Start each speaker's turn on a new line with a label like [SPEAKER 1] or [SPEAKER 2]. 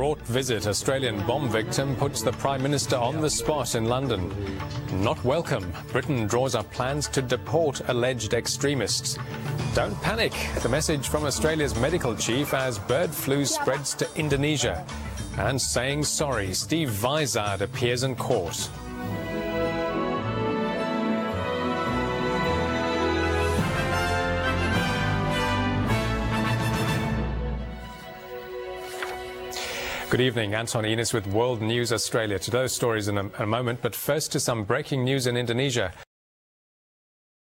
[SPEAKER 1] Fraught visit. Australian bomb victim puts the Prime Minister on the spot in London. Not welcome. Britain draws up plans to deport alleged extremists. Don't panic. The message from Australia's medical chief as bird flu spreads to Indonesia. And saying sorry. Steve Vizard appears in court. Good evening, Anton Enos with World News Australia. To those stories in a moment, but first to some breaking news in Indonesia.